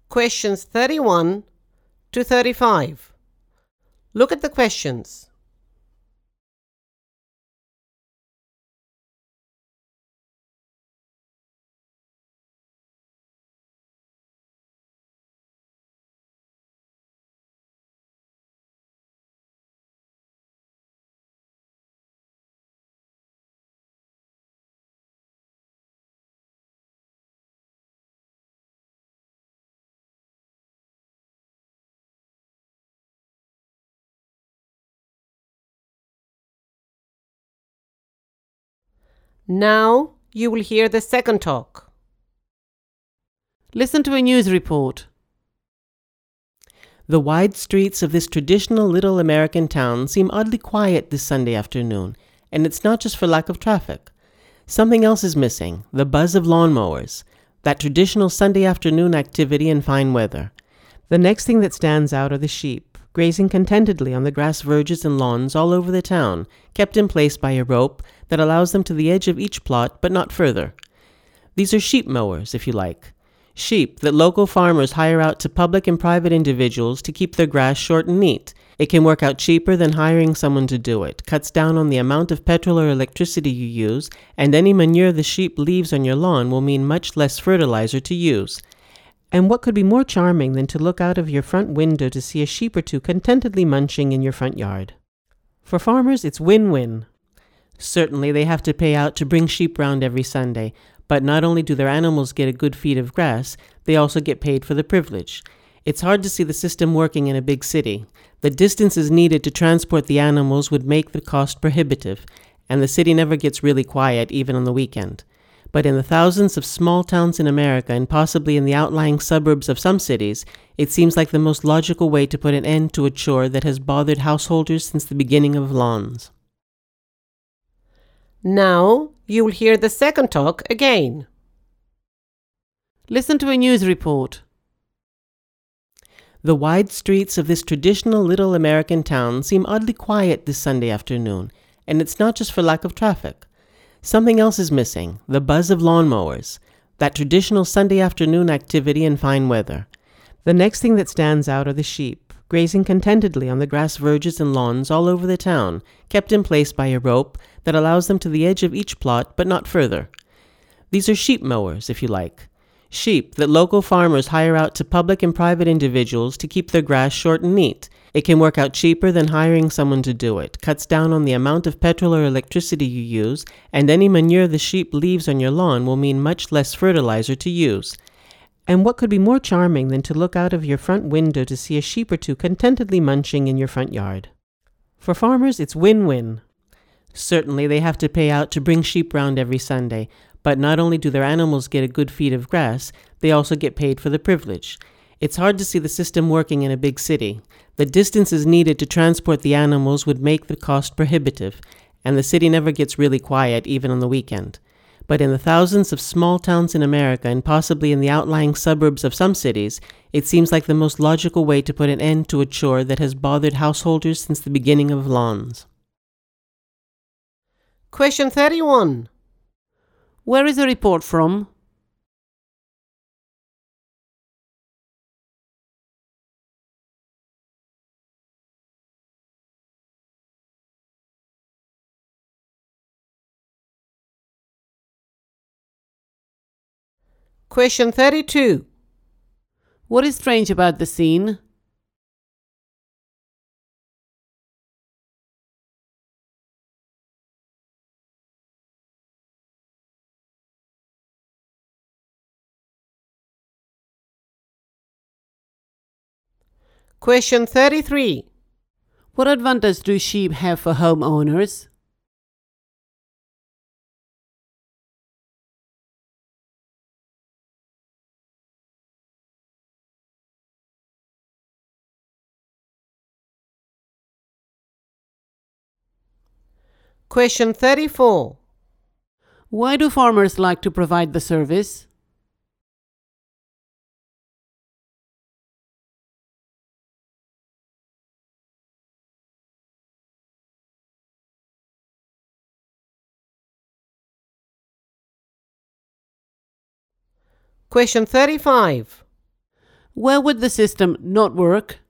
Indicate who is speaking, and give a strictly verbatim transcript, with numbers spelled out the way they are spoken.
Speaker 1: Questions thirty-one to thirty-five. Look at the questions. Now you will hear the second talk.
Speaker 2: Listen to a news report. The wide streets of this traditional little American town seem oddly quiet this Sunday afternoon, and it's not just for lack of traffic. Something else is missing, the buzz of lawnmowers, that traditional Sunday afternoon activity in fine weather. The next thing that stands out are the sheep, grazing contentedly on the grass verges and lawns all over the town, kept in place by a rope that allows them to the edge of each plot, but not further. These are sheep mowers, if you like. Sheep that local farmers hire out to public and private individuals to keep their grass short and neat. It can work out cheaper than hiring someone to do it, cuts down on the amount of petrol or electricity you use, and any manure the sheep leaves on your lawn will mean much less fertilizer to use. And what could be more charming than to look out of your front window to see a sheep or two contentedly munching in your front yard? For farmers, it's win-win. Certainly, they have to pay out to bring sheep round every Sunday, but not only do their animals get a good feed of grass, they also get paid for the privilege. It's hard to see the system working in a big city. The distances needed to transport the animals would make the cost prohibitive, and the city never gets really quiet, even on the weekend. But in the thousands of small towns in America, and possibly in the outlying suburbs of some cities, it seems like the most logical way to put an end to a chore that has bothered householders since the beginning of lawns.
Speaker 1: Now you will hear the second talk again.
Speaker 2: Listen to a news report. The wide streets of this traditional little American town seem oddly quiet this Sunday afternoon, and it's not just for lack of traffic. Something else is missing, the buzz of lawnmowers, that traditional Sunday afternoon activity in fine weather. The next thing that stands out are the sheep, grazing contentedly on the grass verges and lawns all over the town, kept in place by a rope that allows them to the edge of each plot, but not further. These are sheep mowers, if you like. Sheep that local farmers hire out to public and private individuals to keep their grass short and neat. It can work out cheaper than hiring someone to do it, cuts down on the amount of petrol or electricity you use, and any manure the sheep leaves on your lawn will mean much less fertilizer to use. And what could be more charming than to look out of your front window to see a sheep or two contentedly munching in your front yard? For farmers, it's win-win. Certainly, they have to pay out to bring sheep round every Sunday, but not only do their animals get a good feed of grass, they also get paid for the privilege. It's hard to see the system working in a big city. The distances needed to transport the animals would make the cost prohibitive, and the city never gets really quiet, even on the weekend. But in the thousands of small towns in America, and possibly in the outlying suburbs of some cities, it seems like the most logical way to put an end to a chore that has bothered householders since the beginning of lawns.
Speaker 1: Question thirty-one.
Speaker 2: Where is the report from?
Speaker 1: Question thirty-two.
Speaker 2: What is strange about the scene?
Speaker 1: Question thirty-three.
Speaker 2: What advantage do sheep have for homeowners?
Speaker 1: Question thirty-four.
Speaker 2: Why do farmers like to provide the service?
Speaker 1: Question thirty-five.
Speaker 3: Where would the system not work?